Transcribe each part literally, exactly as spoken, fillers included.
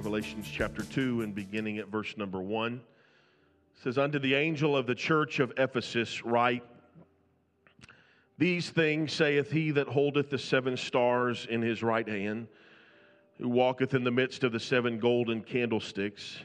Revelations chapter two and beginning at verse number one. It says, "Unto the angel of the church of Ephesus write, These things saith he that holdeth the seven stars in his right hand, who walketh in the midst of the seven golden candlesticks.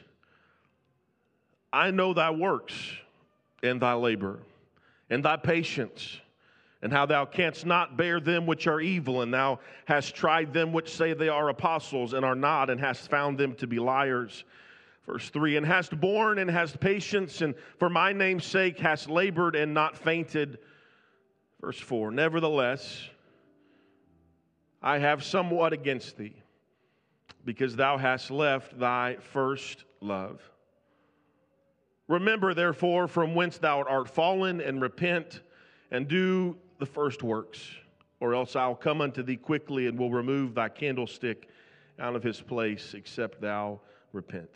I know thy works, and thy labor, and thy patience, and how thou canst not bear them which are evil, and thou hast tried them which say they are apostles, and are not, and hast found them to be liars." Verse three, "And hast borne, and hast patience, and for my name's sake hast labored, and not fainted." Verse four, "Nevertheless, I have somewhat against thee, because thou hast left thy first love. Remember, therefore, from whence thou art fallen, and repent, and do the first works, or else I'll come unto thee quickly, and will remove thy candlestick out of his place, except thou repent."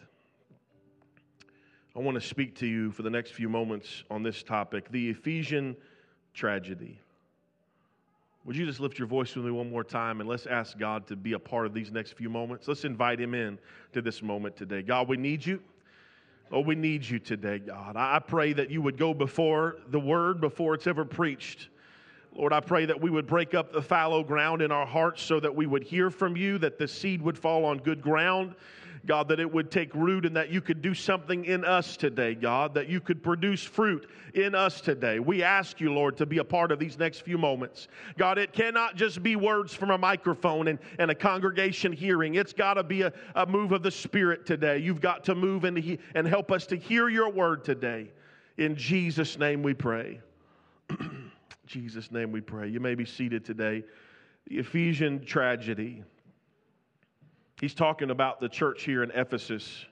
I want to speak to you for the next few moments on this topic, the Ephesian tragedy. Would you just lift your voice with me one more time, and let's ask God to be a part of these next few moments. Let's invite him in to this moment today. God, we need you. Oh, we need you today, God. I pray that you would go before the word, before it's ever preached. Lord, I pray that we would break up the fallow ground in our hearts so that we would hear from you, that the seed would fall on good ground. God, that it would take root and that you could do something in us today, God, that you could produce fruit in us today. We ask you, Lord, to be a part of these next few moments. God, it cannot just be words from a microphone and, and a congregation hearing. It's got to be a, a move of the Spirit today. You've got to move and, he, and help us to hear your word today. In Jesus' name we pray. In Jesus' name we pray. You may be seated today. The Ephesian tragedy. He's talking about the church here in Ephesus.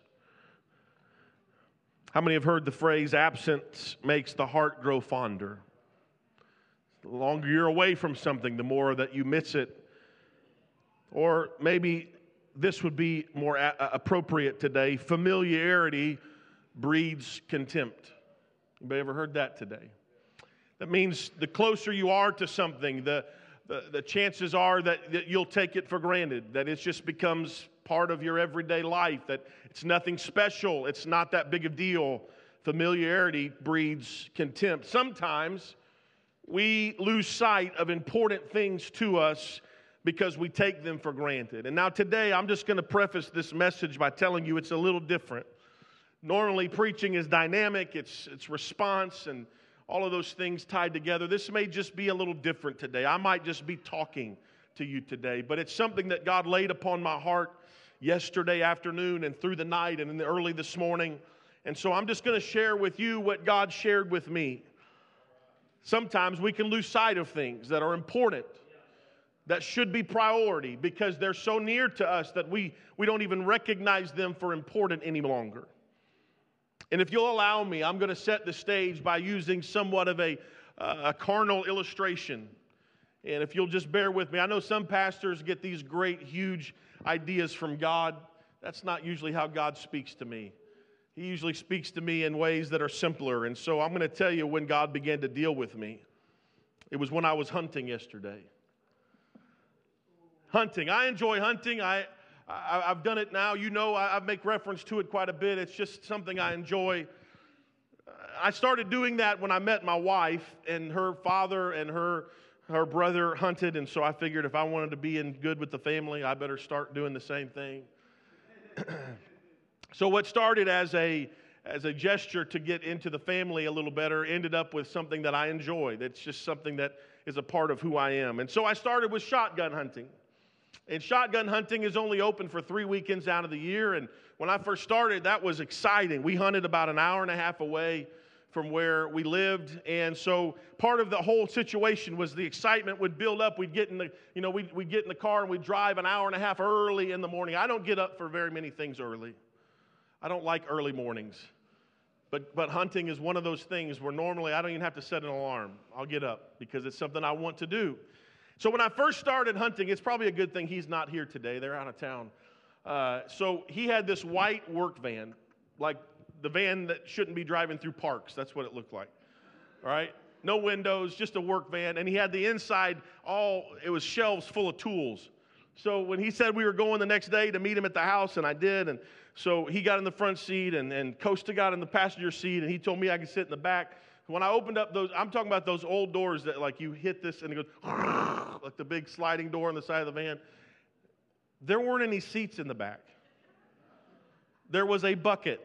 How many have heard the phrase, absence makes the heart grow fonder? The longer you're away from something, the more that you miss it. Or maybe this would be more a- appropriate today. Familiarity breeds contempt. Anybody ever heard that today? That means the closer you are to something, the The, the chances are that, that you'll take it for granted, that it just becomes part of your everyday life, that it's nothing special, it's not that big a deal. Familiarity breeds contempt. Sometimes we lose sight of important things to us because we take them for granted. And now today, I'm just going to preface this message by telling you it's a little different. Normally, preaching is dynamic, it's, it's response, and all of those things tied together. This may just be a little different today. I might just be talking to you today, but it's something that God laid upon my heart yesterday afternoon and through the night and in the early this morning. And so I'm just going to share with you what God shared with me. Sometimes we can lose sight of things that are important, that should be priority, because they're so near to us that we, we don't even recognize them for important any longer. And if you'll allow me, I'm going to set the stage by using somewhat of a, uh, a carnal illustration. And if you'll just bear with me, I know some pastors get these great, huge ideas from God. That's not usually how God speaks to me. He usually speaks to me in ways that are simpler. And so I'm going to tell you when God began to deal with me. It was when I was hunting yesterday. Hunting. I enjoy hunting. I... I, I've done it now. You know, I, I make reference to it quite a bit. It's just something I enjoy. I started doing that when I met my wife, and her father and her her brother hunted, and so I figured if I wanted to be in good with the family, I better start doing the same thing. So what started as a as a gesture to get into the family a little better ended up with something that I enjoy. That's just something that is a part of who I am. And so I started with shotgun hunting. And shotgun hunting is only open for three weekends out of the year. And when I first started, that was exciting. We hunted about an hour and a half away from where we lived. And so part of the whole situation was the excitement would build up. We'd get in the, you know, we'd, we'd get in the car and we'd drive an hour and a half early in the morning. I don't get up for very many things early. I don't like early mornings. But, but hunting is one of those things where normally I don't even have to set an alarm. I'll get up because it's something I want to do. So when I first started hunting, it's probably a good thing he's not here today. They're out of town. Uh, so he had this white work van, like the van that shouldn't be driving through parks. That's what it looked like. All right? No windows, just a work van. And he had the inside all, it was shelves full of tools. So when he said we were going the next day to meet him at the house, and I did, and so he got in the front seat, and, and Costa got in the passenger seat, and he told me I could sit in the back. When I opened up those, I'm talking about those old doors that like you hit this and it goes, like the big sliding door on the side of the van. There weren't any seats in the back. There was a bucket,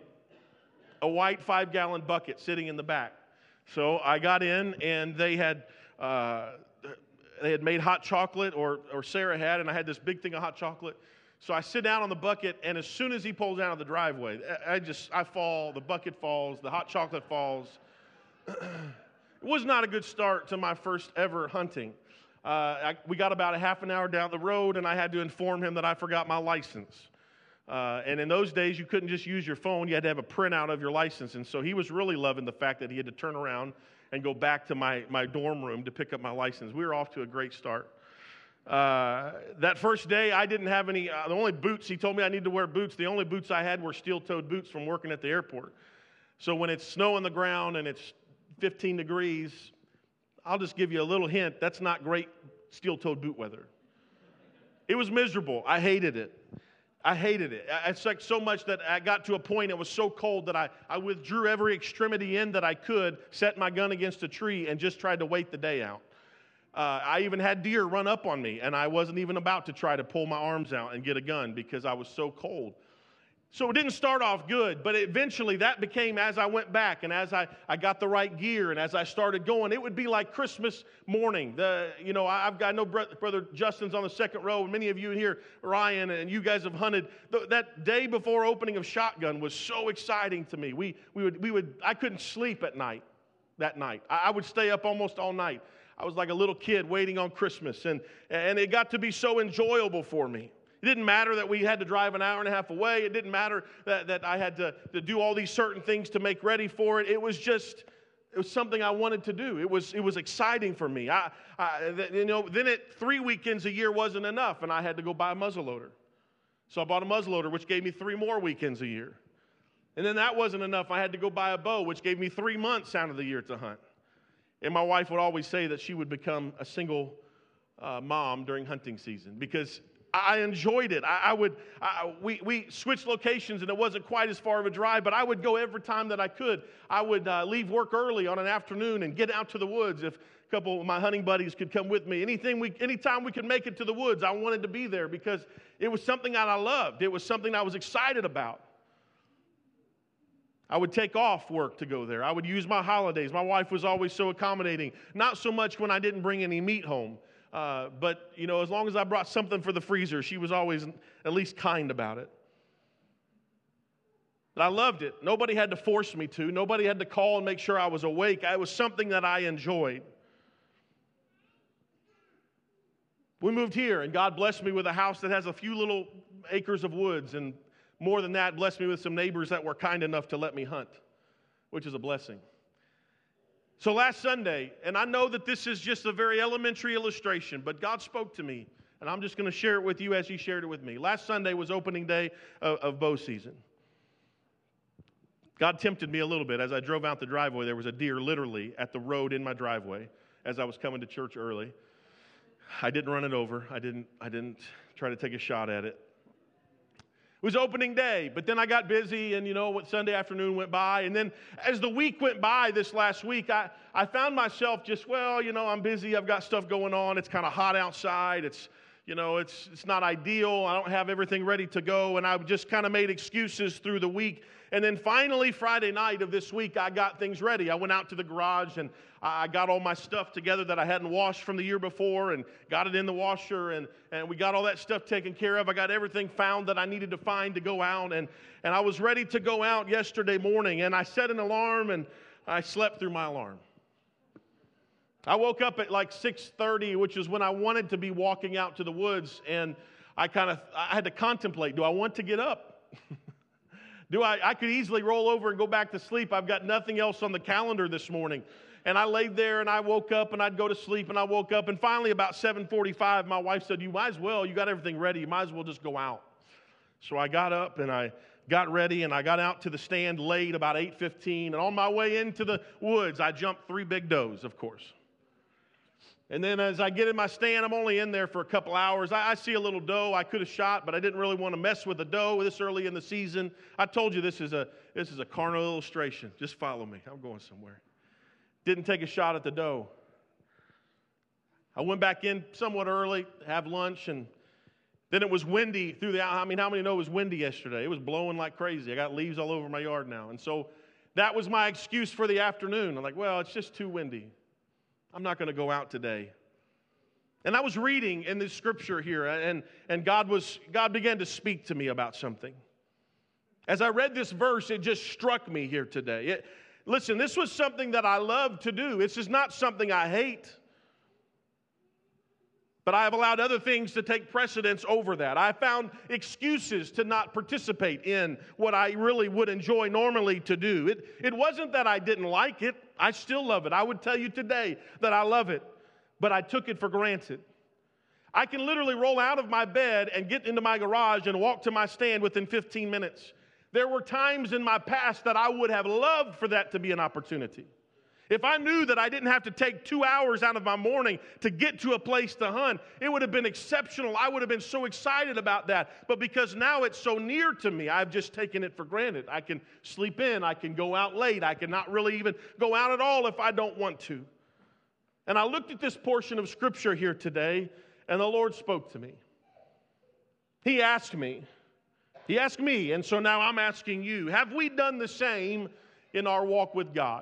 a white five-gallon bucket sitting in the back. So I got in, and they had uh, they had made hot chocolate, or or Sarah had, and I had this big thing of hot chocolate. So I sit down on the bucket, and as soon as he pulls out of the driveway, I just I fall. The bucket falls. The hot chocolate falls. It was not a good start to my first ever hunting. Uh, I, we got about a half an hour down the road, and I had to inform him that I forgot my license. Uh, and in those days, you couldn't just use your phone. You had to have a printout of your license. And so he was really loving the fact that he had to turn around and go back to my, my dorm room to pick up my license. We were off to a great start. Uh, that first day, I didn't have any, uh, the only boots, he told me I needed to wear boots. The only boots I had were steel-toed boots from working at the airport. So when it's snow on the ground and it's fifteen degrees, I'll just give you a little hint. That's not great steel-toed boot weather. It was miserable. I hated it. I hated it. It's like so much that I got to a point, it was so cold that I, I withdrew every extremity in that I could, set my gun against a tree, and just tried to wait the day out. Uh, I even had deer run up on me, and I wasn't even about to try to pull my arms out and get a gun because I was so cold. So it didn't start off good, but eventually that became, as I went back and as I, I got the right gear and as I started going, it would be like Christmas morning. The, you know, I've got, I know Brother Justin's on the second row, and many of you here, Ryan, and you guys have hunted. That day before opening of shotgun was so exciting to me. We, we would, we would, I couldn't sleep at night, that night. I would stay up almost all night. I was like a little kid waiting on Christmas, and, and it got to be so enjoyable for me. It didn't matter that we had to drive an hour and a half away. It didn't matter that, that I had to, to do all these certain things to make ready for it. It was just, it was something I wanted to do. It was, it was exciting for me. I, I, you know, then it, three weekends a year wasn't enough, and I had to go buy a muzzleloader. So I bought a muzzleloader, which gave me three more weekends a year. And then that wasn't enough. I had to go buy a bow, which gave me three months out of the year to hunt. And my wife would always say that she would become a single uh, mom during hunting season because I enjoyed it. I, I would, I, we, we switched locations, and it wasn't quite as far of a drive, but I would go every time that I could. I would uh, leave work early on an afternoon and get out to the woods if a couple of my hunting buddies could come with me. Anything we, anytime we could make it to the woods, I wanted to be there because it was something that I loved. It was something I was excited about. I would take off work to go there. I would use my holidays. My wife was always so accommodating. Not so much when I didn't bring any meat home. Uh, but, you know, as long as I brought something for the freezer, she was always at least kind about it. But I loved it. Nobody had to force me to. Nobody had to call and make sure I was awake. It was something that I enjoyed. We moved here, and God blessed me with a house that has a few little acres of woods, and more than that, blessed me with some neighbors that were kind enough to let me hunt, which is a blessing. So last Sunday, and I know that this is just a very elementary illustration, but God spoke to me, and I'm just going to share it with you as He shared it with me. Last Sunday was opening day of, of bow season. God tempted me a little bit. As I drove out the driveway, there was a deer literally at the road in my driveway as I was coming to church early. I didn't run it over. I didn't, I didn't try to take a shot at it. It was opening day, but then I got busy, and you know what, Sunday afternoon went by, and then as the week went by this last week, I, I found myself just, well, you know, I'm busy, I've got stuff going on, it's kind of hot outside, it's, you know, it's it's not ideal, I don't have everything ready to go, and I just kind of made excuses through the week, and then finally Friday night of this week, I got things ready. I went out to the garage, and I got all my stuff together that I hadn't washed from the year before and got it in the washer, and, and we got all that stuff taken care of. I got everything found that I needed to find to go out, and, and I was ready to go out yesterday morning, and I set an alarm, and I slept through my alarm. I woke up at like six thirty, which is when I wanted to be walking out to the woods, and I kind of I had to contemplate, do I want to get up? do I, I could easily roll over and go back to sleep. I've got nothing else on the calendar this morning. And I laid there, and I woke up, and I'd go to sleep, and I woke up, and finally about seven forty-five, my wife said, you might as well, you got everything ready, you might as well just go out. So I got up, and I got ready, and I got out to the stand late about eight fifteen, and on my way into the woods, I jumped three big does, of course. And then as I get in my stand, I'm only in there for a couple hours. I, I see a little doe I could have shot, but I didn't really want to mess with the doe this early in the season. I told you this is a this is a carnal illustration. Just follow me. I'm going somewhere. Didn't take a shot at the doe. I went back in somewhat early, have lunch, and then it was windy through the, I mean, how many know it was windy yesterday? It was blowing like crazy. I got leaves all over my yard now. And so that was my excuse for the afternoon. I'm like, well, it's just too windy. I'm not going to go out today. And I was reading in this scripture here, and, and God was God began to speak to me about something. As I read this verse, it just struck me here today. It, listen, this was something that I love to do. This is not something I hate. But I have allowed other things to take precedence over that. I found excuses to not participate in what I really would enjoy normally to do. It, it wasn't that I didn't like it. I still love it. I would tell you today that I love it. But I took it for granted. I can literally roll out of my bed and get into my garage and walk to my stand within fifteen minutes. There were times in my past that I would have loved for that to be an opportunity. If I knew that I didn't have to take two hours out of my morning to get to a place to hunt, it would have been exceptional. I would have been so excited about that. But because now it's so near to me, I've just taken it for granted. I can sleep in. I can go out late. I can not really even go out at all if I don't want to. And I looked at this portion of Scripture here today, and the Lord spoke to me. He asked me. He asked me, and so now I'm asking you, have we done the same in our walk with God?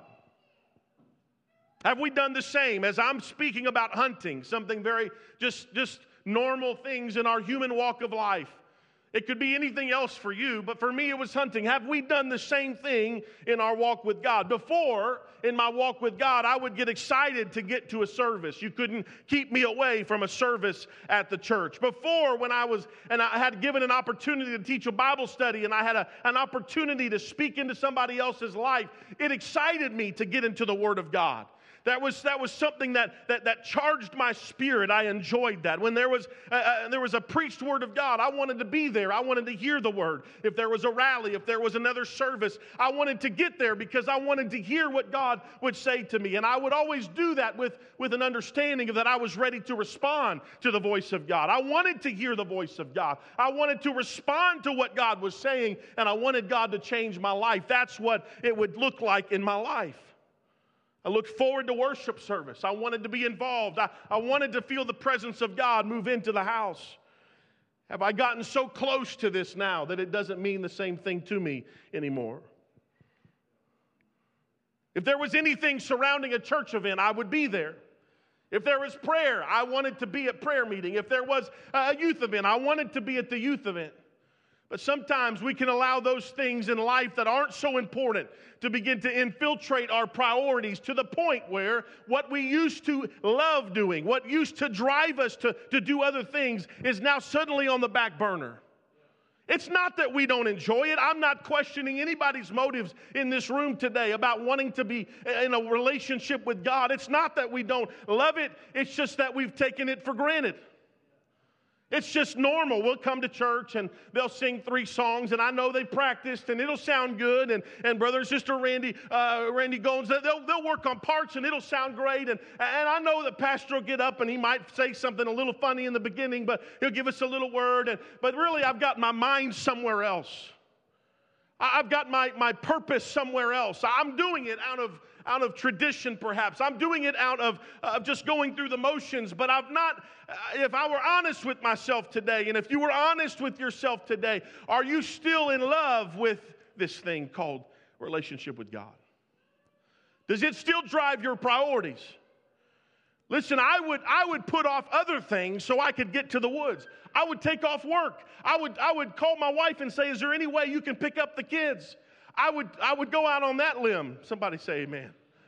Have we done the same as I'm speaking about hunting, something very just, just normal things in our human walk of life? It could be anything else for you, but for me it was hunting. Have we done the same thing in our walk with God? Before, in my walk with God, I would get excited to get to a service. You couldn't keep me away from a service at the church. Before, when I was, and I had given an opportunity to teach a Bible study, and I had a, an opportunity to speak into somebody else's life, it excited me to get into the Word of God. That was, that was something that, that, that charged my spirit. I enjoyed that. When there was, a, uh, there was a preached word of God, I wanted to be there. I wanted to hear the word. If there was a rally, if there was another service, I wanted to get there because I wanted to hear what God would say to me. And I would always do that with, with an understanding of that I was ready to respond to the voice of God. I wanted to hear the voice of God. I wanted to respond to what God was saying, and I wanted God to change my life. That's what it would look like in my life. I looked forward to worship service. I wanted to be involved. I, I wanted to feel the presence of God move into the house. Have I gotten so close to this now that it doesn't mean the same thing to me anymore? If there was anything surrounding a church event, I would be there. If there was prayer, I wanted to be at prayer meeting. If there was a youth event, I wanted to be at the youth event. But sometimes we can allow those things in life that aren't so important to begin to infiltrate our priorities to the point where what we used to love doing, what used to drive us to, to do other things, is now suddenly on the back burner. It's not that we don't enjoy it. I'm not questioning anybody's motives in this room today about wanting to be in a relationship with God. It's not that we don't love it. It's just that we've taken it for granted. It's just normal. We'll come to church and they'll sing three songs, and I know they practiced, and it'll sound good. And, and brother and sister Randy uh, Randy Goins, they'll, they'll work on parts, and it'll sound great. And, and I know that pastor will get up, and he might say something a little funny in the beginning, but he'll give us a little word. And, but really, I've got my mind somewhere else. I've got my, my purpose somewhere else. I'm doing it out of out of tradition, perhaps. I'm doing it out of, of just going through the motions, but I've not, uh, if I were honest with myself today, and if you were honest with yourself today, are you still in love with this thing called relationship with God? Does it still drive your priorities? Listen, I would I would put off other things so I could get to the woods. I would take off work. I would I would call my wife and say, is there any way you can pick up the kids? I would I would go out on that limb. Somebody say amen.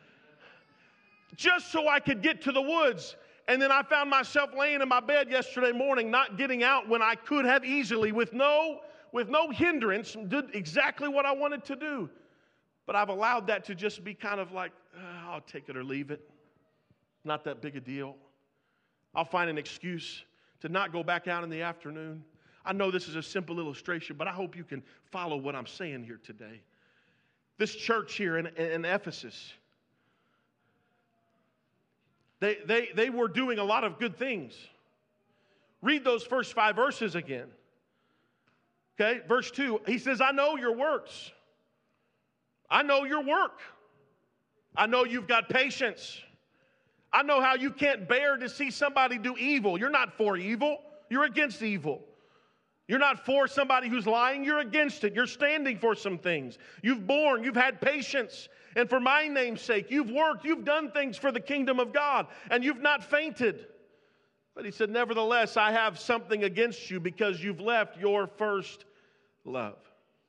Just so I could get to the woods. And then I found myself laying in my bed yesterday morning, not getting out when I could have easily, with no, with no hindrance, did exactly what I wanted to do. But I've allowed that to just be kind of like, oh, I'll take it or leave it. Not that big a deal. I'll find an excuse to not go back out in the afternoon. I know this is a simple illustration, but I hope you can follow what I'm saying here today. This church here in, in Ephesus, They, they, they were doing a lot of good things. Read those first five verses again. Okay, verse two, he says, I know your works. I know your work. I know you've got patience. I know how you can't bear to see somebody do evil. You're not for evil. You're against evil. You're not for somebody who's lying. You're against it. You're standing for some things. You've borne. You've had patience. And for my name's sake, you've worked. You've done things for the kingdom of God. And you've not fainted. But he said, nevertheless, I have something against you because you've left your first love.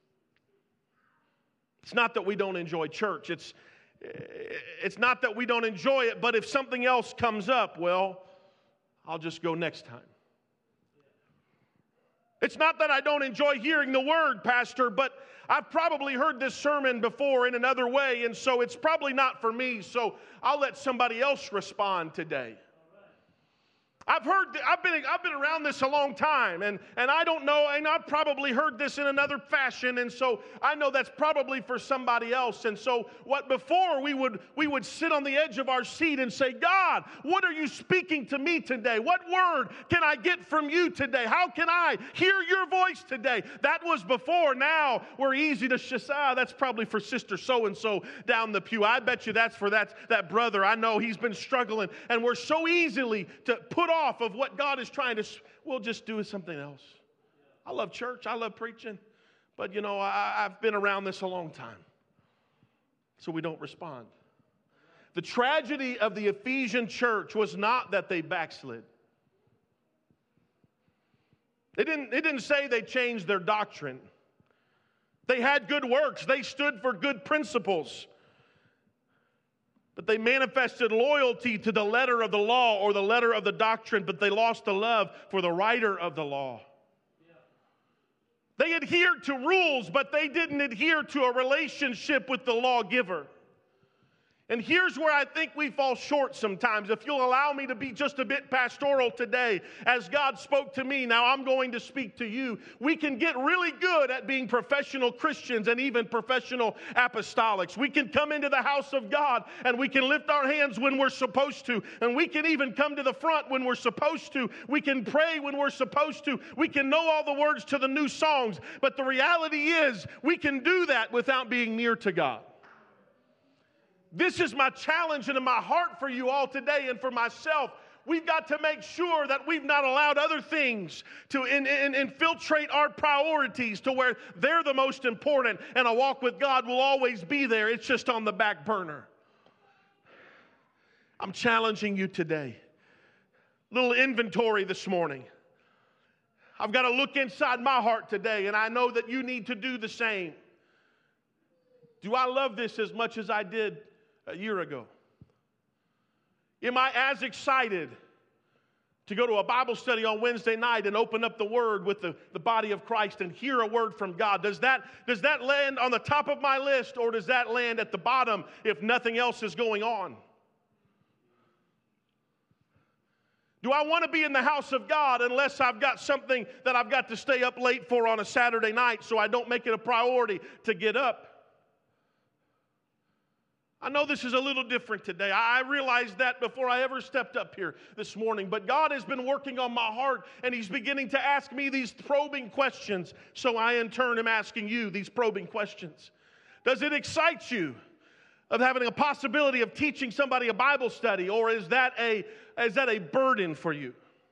It's not that we don't enjoy church. It's, it's not that we don't enjoy it, but if something else comes up, well, I'll just go next time. It's not that I don't enjoy hearing the word, Pastor, but I've probably heard this sermon before in another way, and so it's probably not for me, so I'll let somebody else respond today. I've heard, I've been, I've been around this a long time, and, and I don't know, and I've probably heard this in another fashion, and so I know that's probably for somebody else. And so, what before we would we would sit on the edge of our seat and say, God, what are you speaking to me today? What word can I get from you today? How can I hear your voice today? That was before. Now we're easy to just, ah, that's probably for Sister so-and-so down the pew. I bet you that's for that, that brother. I know he's been struggling, and we're so easily to put off of what God is trying to, we'll just do something else. I love church. I love preaching. But, you know, I, I've been around this a long time. So we don't respond. The tragedy of the Ephesian church was not that they backslid. It didn't, it didn't say they changed their doctrine. They had good works. They stood for good principles. But they manifested loyalty to the letter of the law or the letter of the doctrine, but they lost the love for the writer of the law. They adhered to rules, but they didn't adhere to a relationship with the lawgiver. And here's where I think we fall short sometimes. If you'll allow me to be just a bit pastoral today, as God spoke to me, now I'm going to speak to you. We can get really good at being professional Christians and even professional apostolics. We can come into the house of God and we can lift our hands when we're supposed to. And we can even come to the front when we're supposed to. We can pray when we're supposed to. We can know all the words to the new songs. But the reality is we can do that without being near to God. This is my challenge and my heart for you all today and for myself. We've got to make sure that we've not allowed other things to in, in, infiltrate our priorities to where they're the most important, and a walk with God will always be there. It's just on the back burner. I'm challenging you today. Little inventory this morning. I've got to look inside my heart today, and I know that you need to do the same. Do I love this as much as I did a year ago? Am I as excited to go to a Bible study on Wednesday night and open up the Word with the, the body of Christ and hear a word from God? Does that, does that land on the top of my list, or does that land at the bottom if nothing else is going on? Do I want to be in the house of God unless I've got something that I've got to stay up late for on a Saturday night so I don't make it a priority to get up? I know this is a little different today. I realized that before I ever stepped up here this morning. But God has been working on my heart, and He's beginning to ask me these probing questions. So I, in turn, am asking you these probing questions. Does it excite you of having a possibility of teaching somebody a Bible study, or is that a, is that a burden for you?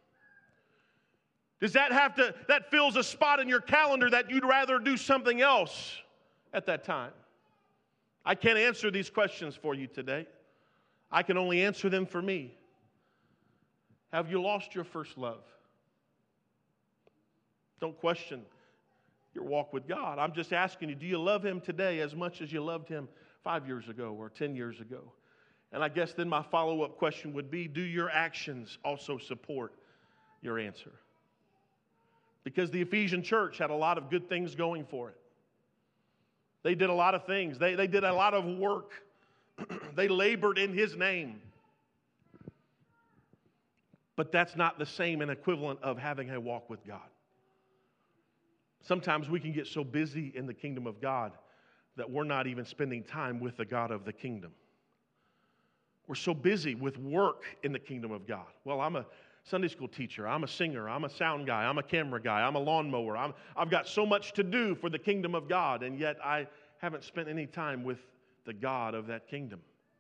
Does that have to, that fills a spot in your calendar that you'd rather do something else at that time? I can't answer these questions for you today. I can only answer them for me. Have you lost your first love? Don't question your walk with God. I'm just asking you, do you love Him today as much as you loved Him five years ago or ten years ago? And I guess then my follow-up question would be, do your actions also support your answer? Because the Ephesian church had a lot of good things going for it. They did a lot of things. They, they did a lot of work. They labored in His name. But that's not the same and equivalent of having a walk with God. Sometimes we can get so busy in the kingdom of God that we're not even spending time with the God of the kingdom. We're so busy with work in the kingdom of God. Well, I'm a Sunday school teacher. I'm a singer. I'm a sound guy. I'm a camera guy. I'm a lawnmower. I'm, I've got so much to do for the kingdom of God, and yet I haven't spent any time with the God of that kingdom.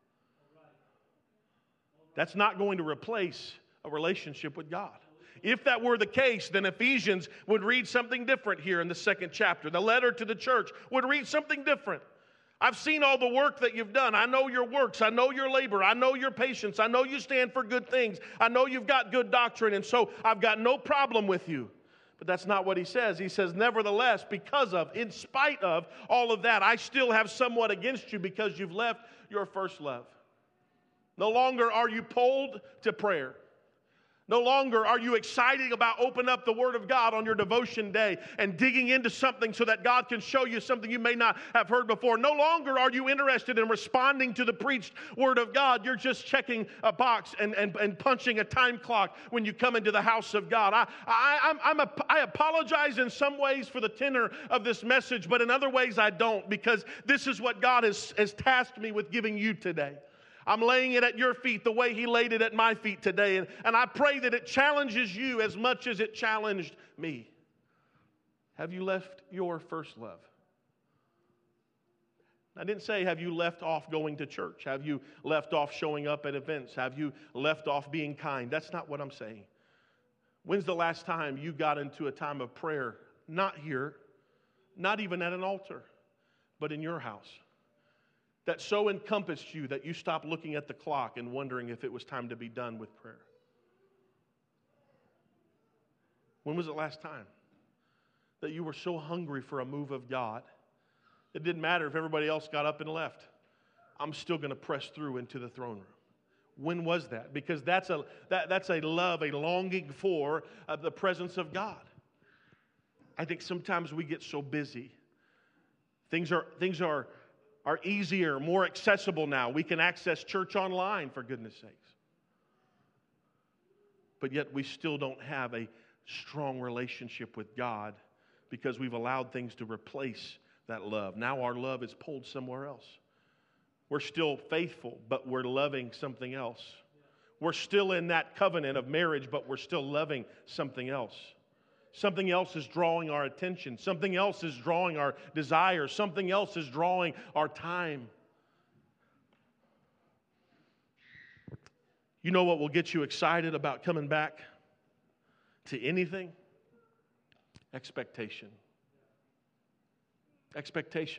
That's not going to replace a relationship with God. If that were the case, then Ephesians would read something different here in the second chapter. The letter to the church would read something different. I've seen all the work that you've done. I know your works. I know your labor. I know your patience. I know you stand for good things. I know you've got good doctrine, and so I've got no problem with you. But that's not what he says. He says, nevertheless, because of, in spite of all of that, I still have somewhat against you because you've left your first love. No longer are you pulled to prayer. No longer are you excited about opening up the Word of God on your devotion day and digging into something so that God can show you something you may not have heard before. No longer are you interested in responding to the preached Word of God. You're just checking a box and, and, and punching a time clock when you come into the house of God. I, I, I'm, I'm a, I apologize in some ways for the tenor of this message, but in other ways I don't, because this is what God has, has tasked me with giving you today. I'm laying it at your feet the way He laid it at my feet today. And, and I pray that it challenges you as much as it challenged me. Have you left your first love? I didn't say, have you left off going to church? Have you left off showing up at events? Have you left off being kind? That's not what I'm saying. When's the last time you got into a time of prayer? Not here, not even at an altar, but in your house. That so encompassed you that you stopped looking at the clock and wondering if it was time to be done with prayer. When was the last time that you were so hungry for a move of God? It didn't matter if everybody else got up and left. I'm still going to press through into the throne room. When was that? Because that's a that, that's a love, a longing for uh, the presence of God. I think sometimes we get so busy. Things are things are. are easier, more accessible now. We can access church online, for goodness sakes. But yet we still don't have a strong relationship with God because we've allowed things to replace that love. Now our love is pulled somewhere else. We're still faithful, but we're loving something else. We're still in that covenant of marriage, but we're still loving something else. Something else is drawing our attention. Something else is drawing our desire. Something else is drawing our time. You know what will get you excited about coming back to anything? Expectation. Expectation.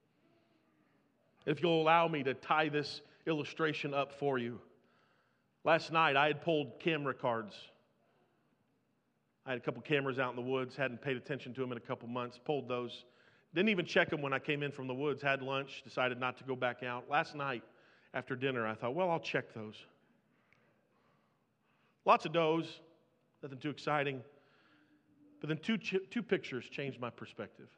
If you'll allow me to tie this illustration up for you. Last night I had pulled camera cards. I had a couple cameras out in the woods, hadn't paid attention to them in a couple months, pulled those. Didn't even check them when I came in from the woods, had lunch, decided not to go back out. Last night, after dinner, I thought, well, I'll check those. Lots of does, nothing too exciting. But then two, two pictures changed my perspective.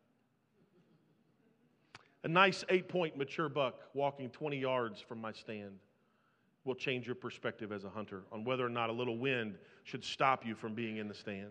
A nice eight-point mature buck walking twenty yards from my stand will change your perspective as a hunter on whether or not a little wind should stop you from being in the stand.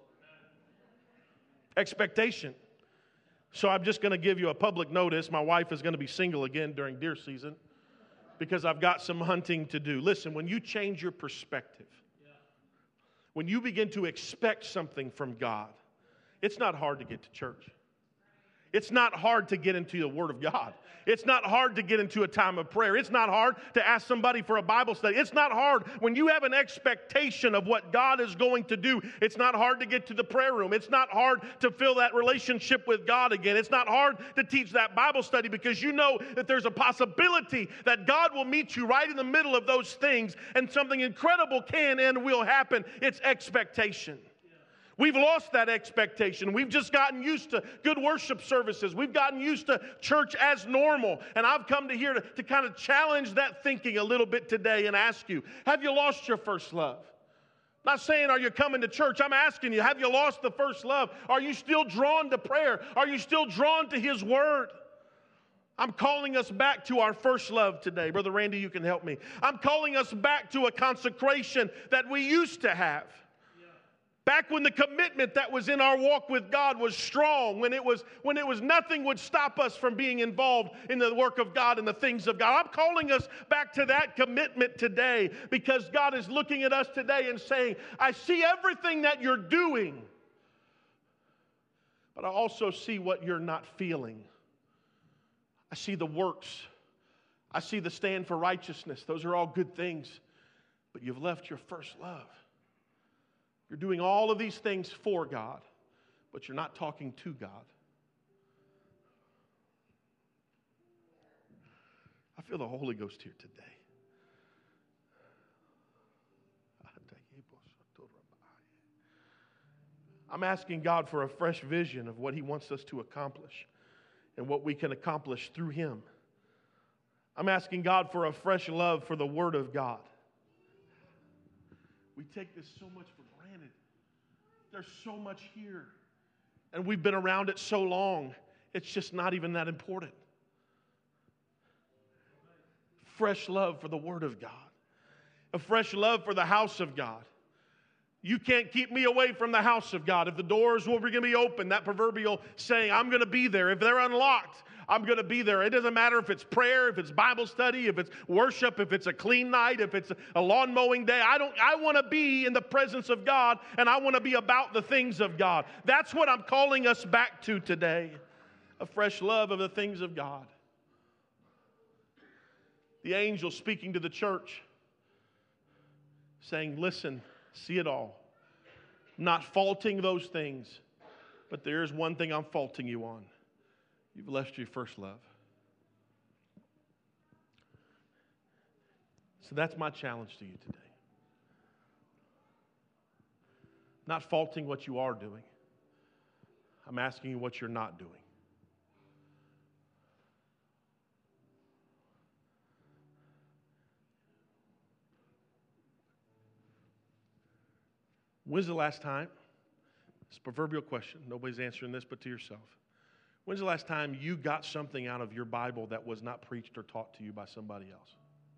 Expectation. So I'm just going to give you a public notice. My wife is going to be single again during deer season because I've got some hunting to do. Listen, when you change your perspective, when you begin to expect something from God, it's not hard to get to church. It's not hard to get into the Word of God. It's not hard to get into a time of prayer. It's not hard to ask somebody for a Bible study. It's not hard when you have an expectation of what God is going to do. It's not hard to get to the prayer room. It's not hard to fill that relationship with God again. It's not hard to teach that Bible study because you know that there's a possibility that God will meet you right in the middle of those things and something incredible can and will happen. It's expectation. We've lost that expectation. We've just gotten used to good worship services. We've gotten used to church as normal. And I've come to here to, to kind of challenge that thinking a little bit today and ask you, have you lost your first love? I'm not saying, are you coming to church? I'm asking you, have you lost the first love? Are you still drawn to prayer? Are you still drawn to His Word? I'm calling us back to our first love today. Brother Randy, you can help me. I'm calling us back to a consecration that we used to have. Back when the commitment that was in our walk with God was strong, when it was, when it was nothing would stop us from being involved in the work of God and the things of God. I'm calling us back to that commitment today because God is looking at us today and saying, I see everything that you're doing, but I also see what you're not feeling. I see the works. I see the stand for righteousness. Those are all good things, but you've left your first love. You're doing all of these things for God, but you're not talking to God. I feel the Holy Ghost here today. I'm asking God for a fresh vision of what He wants us to accomplish and what we can accomplish through Him. I'm asking God for a fresh love for the Word of God. We take this so much for granted. There's so much here. And we've been around it so long, it's just not even that important. Fresh love for the Word of God. A fresh love for the house of God. You can't keep me away from the house of God. If the doors were going to be open, that proverbial saying, I'm going to be there. If they're unlocked, I'm going to be there. It doesn't matter if it's prayer, if it's Bible study, if it's worship, if it's a clean night, if it's a lawn mowing day. I don't. I want to be in the presence of God, and I want to be about the things of God. That's what I'm calling us back to today. A fresh love of the things of God. The angel speaking to the church, saying, listen, see it all. I'm not faulting those things, but there is one thing I'm faulting you on. You've left your first love. So that's my challenge to you today. Not faulting what you are doing. I'm asking you what you're not doing. When's the last time? It's a proverbial question. Nobody's answering this but to yourself. When's the last time you got something out of your Bible that was not preached or taught to you by somebody else?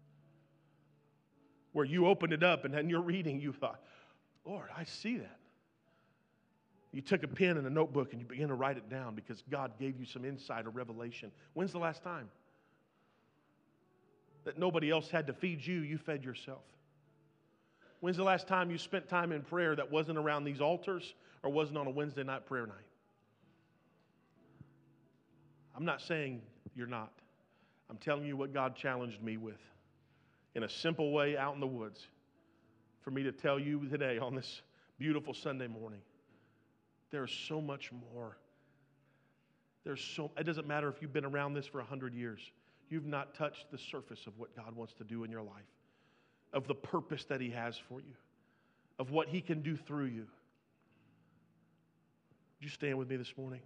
Where you opened it up and then you're reading, you thought, Lord, I see that. You took a pen and a notebook and you began to write it down because God gave you some insight or revelation. When's the last time that nobody else had to feed you, you fed yourself? When's the last time you spent time in prayer that wasn't around these altars or wasn't on a Wednesday night prayer night? I'm not saying you're not. I'm telling you what God challenged me with in a simple way out in the woods for me to tell you today on this beautiful Sunday morning. There's so much more. There's so, it doesn't matter if you've been around this for a hundred years. You've not touched the surface of what God wants to do in your life. Of the purpose that He has for you, of what He can do through you. Would you stand with me this morning?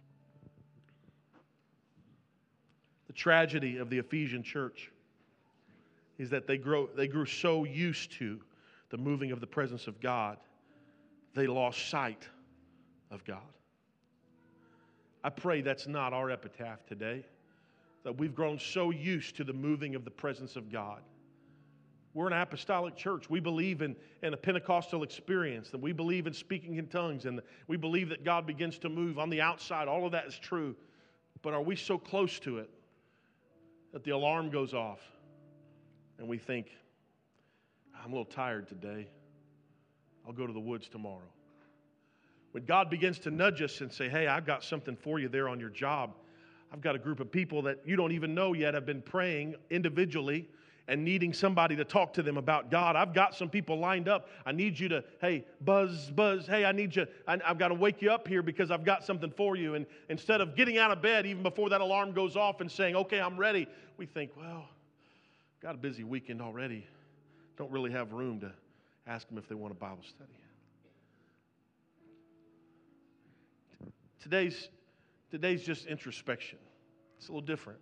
The tragedy of the Ephesian church is that they grow, they grew so used to the moving of the presence of God, they lost sight of God. I pray that's not our epitaph today, that we've grown so used to the moving of the presence of God. We're an apostolic church. We believe in, in a Pentecostal experience, that we believe in speaking in tongues, and we believe that God begins to move on the outside. All of that is true. But are we so close to it that the alarm goes off and we think, I'm a little tired today. I'll go to the woods tomorrow. When God begins to nudge us and say, hey, I've got something for you there on your job. I've got a group of people that you don't even know yet have been praying individually and needing somebody to talk to them about God. I've got some people lined up. I need you to, hey, buzz, buzz. Hey, I need you. I, I've got to wake you up here because I've got something for you. And instead of getting out of bed even before that alarm goes off and saying, okay, I'm ready, we think, well, got a busy weekend already. Don't really have room to ask them if they want a Bible study. Today's, today's just introspection. It's a little different.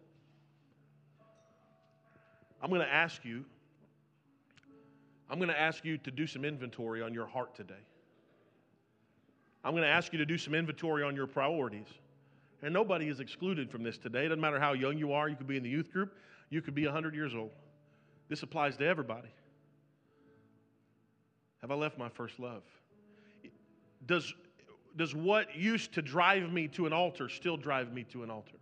I'm going to ask you, I'm going to ask you to do some inventory on your heart today. I'm going to ask you to do some inventory on your priorities. And nobody is excluded from this today. It doesn't matter how young you are. You could be in the youth group. You could be one hundred years old. This applies to everybody. Have I left my first love? does, does what used to drive me to an altar still drive me to an altar?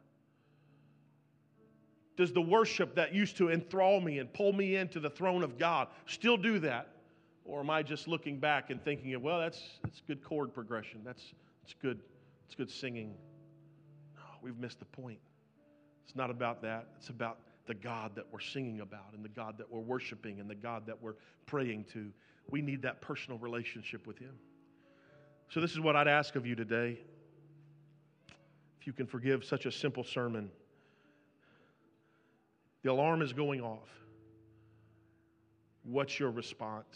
Does the worship that used to enthrall me and pull me into the throne of God still do that? Or am I just looking back and thinking, well, that's, that's good chord progression. That's, that's, good, that's good singing. No, we've missed the point. It's not about that. It's about the God that we're singing about and the God that we're worshiping and the God that we're praying to. We need that personal relationship with Him. So this is what I'd ask of you today. If you can forgive such a simple sermon. The alarm is going off. What's your response?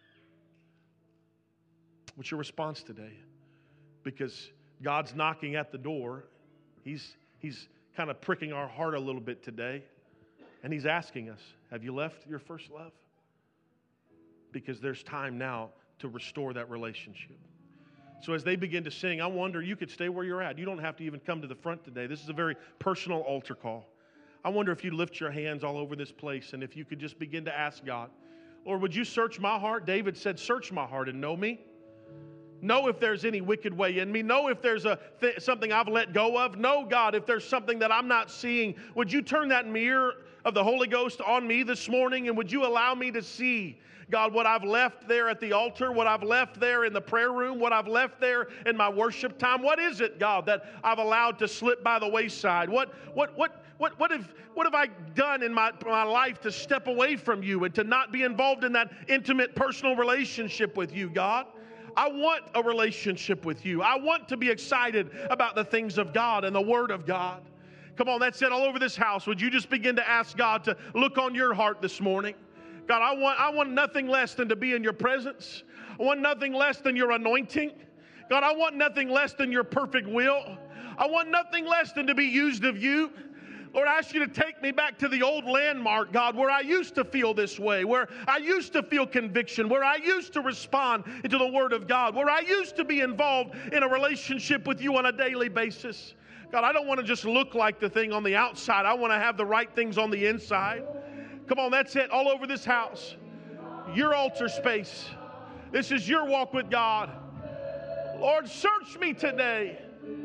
What's your response today? Because God's knocking at the door. He's, he's kind of pricking our heart a little bit today. And He's asking us, have you left your first love? Because there's time now to restore that relationship. So as they begin to sing, I wonder, you could stay where you're at. You don't have to even come to the front today. This is a very personal altar call. I wonder if you lift your hands all over this place and if you could just begin to ask God, Lord, would you search my heart? David said, search my heart and know me. Know if there's any wicked way in me. Know if there's a th- something I've let go of. Know, God, if there's something that I'm not seeing. Would you turn that mirror of the Holy Ghost on me this morning and would you allow me to see, God, what I've left there at the altar, what I've left there in the prayer room, what I've left there in my worship time? What is it, God, that I've allowed to slip by the wayside? What, what, what, what, what have, what have I done in my, my life to step away from you and to not be involved in that intimate personal relationship with you, God? I want a relationship with you. I want to be excited about the things of God and the Word of God. Come on, that's it all over this house. Would you just begin to ask God to look on your heart this morning? God, I want, I want nothing less than to be in your presence. I want nothing less than your anointing. God, I want nothing less than your perfect will. I want nothing less than to be used of you. Lord, I ask you to take me back to the old landmark, God, where I used to feel this way, where I used to feel conviction, where I used to respond into the Word of God, where I used to be involved in a relationship with you on a daily basis. God, I don't want to just look like the thing on the outside. I want to have the right things on the inside. Come on, that's it. All over this house. Your altar space. This is your walk with God. Lord, search me today.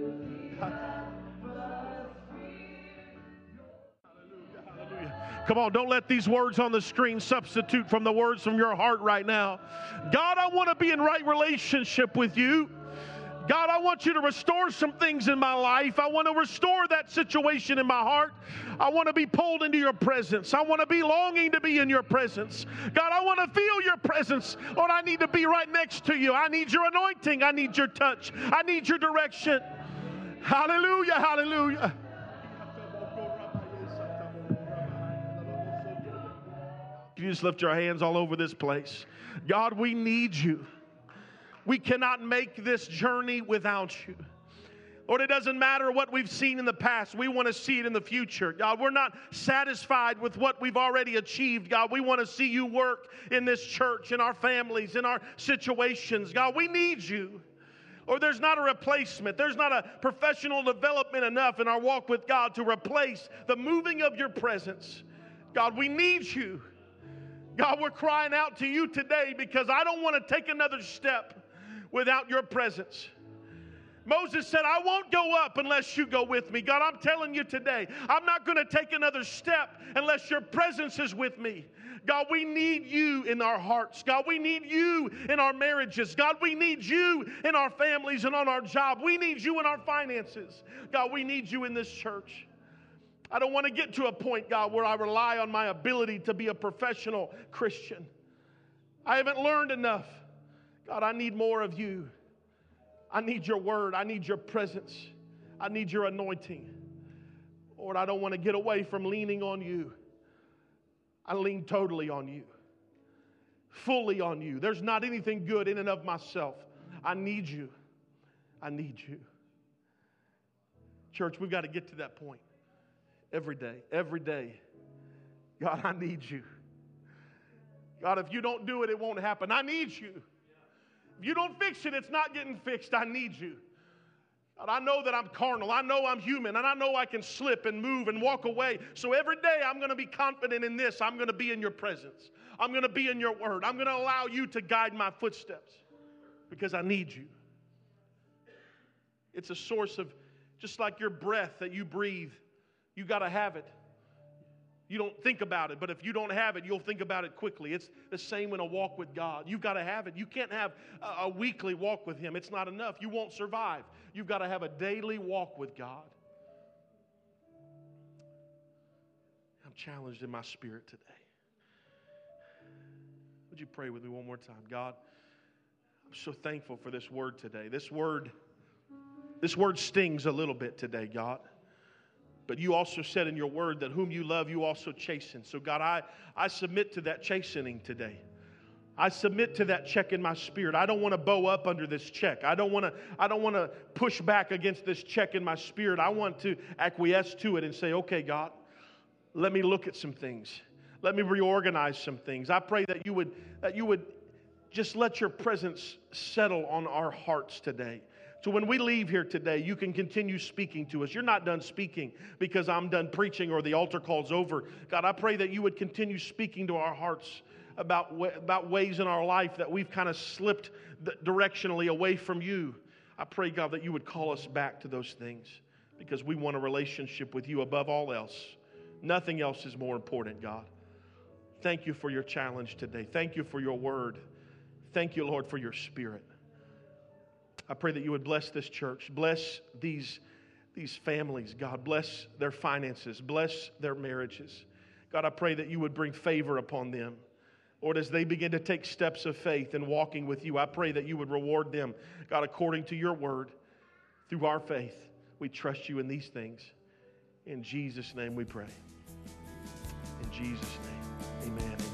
Come on, don't let these words on the screen substitute from the words from your heart right now. God, I want to be in right relationship with you. God, I want you to restore some things in my life. I want to restore that situation in my heart. I want to be pulled into your presence. I want to be longing to be in your presence. God, I want to feel your presence. Lord, I need to be right next to you. I need your anointing. I need your touch. I need your direction. Hallelujah, hallelujah. You just lift your hands all over this place. God, we need you. We cannot make this journey without you. Lord, it doesn't matter what we've seen in the past. We want to see it in the future. God, we're not satisfied with what we've already achieved. God, we want to see you work in this church, in our families, in our situations. God, we need you. Or there's not a replacement. There's not a professional development enough in our walk with God to replace the moving of your presence. God, we need you. God, we're crying out to you today because I don't want to take another step without your presence. Moses said, I won't go up unless you go with me. God, I'm telling you today, I'm not going to take another step unless your presence is with me. God, we need you in our hearts. God, we need you in our marriages. God, we need you in our families and on our job. We need you in our finances. God, we need you in this church. I don't want to get to a point, God, where I rely on my ability to be a professional Christian. I haven't learned enough. God, I need more of you. I need your word. I need your presence. I need your anointing. Lord, I don't want to get away from leaning on you. I lean totally on you, fully on you. There's not anything good in and of myself. I need you. I need you. Church, we've got to get to that point. Every day, every day. God, I need you. God, if you don't do it, it won't happen. I need you. If you don't fix it, it's not getting fixed. I need you. God, I know that I'm carnal. I know I'm human. And I know I can slip and move and walk away. So every day I'm going to be confident in this. I'm going to be in your presence. I'm going to be in your word. I'm going to allow you to guide my footsteps because I need you. It's a source of, just like your breath that you breathe, you got to have it. You don't think about it, but if you don't have it, you'll think about it quickly. It's the same in a walk with God. You've got to have it. You can't have a, a weekly walk with Him. It's not enough. You won't survive. You've got to have a daily walk with God. I'm challenged in my spirit today. Would you pray with me one more time? God, I'm so thankful for this word today. This word, this word stings a little bit today, God. But you also said in your word that whom you love, you also chasten. So God, I, I submit to that chastening today. I submit to that check in my spirit. I don't want to bow up under this check. I don't want to, I don't want to push back against this check in my spirit. I want to acquiesce to it and say, okay, God, let me look at some things. Let me reorganize some things. I pray that you would, that you would just let your presence settle on our hearts today. So when we leave here today, you can continue speaking to us. You're not done speaking because I'm done preaching or the altar call's over. God, I pray that you would continue speaking to our hearts about, about ways in our life that we've kind of slipped directionally away from you. I pray, God, that you would call us back to those things because we want a relationship with you above all else. Nothing else is more important, God. Thank you for your challenge today. Thank you for your word. Thank you, Lord, for your spirit. I pray that you would bless this church. Bless these, these families, God. Bless their finances. Bless their marriages. God, I pray that you would bring favor upon them. Lord, as they begin to take steps of faith and walking with you, I pray that you would reward them, God, according to your word, through our faith. We trust you in these things. In Jesus' name we pray. In Jesus' name, amen.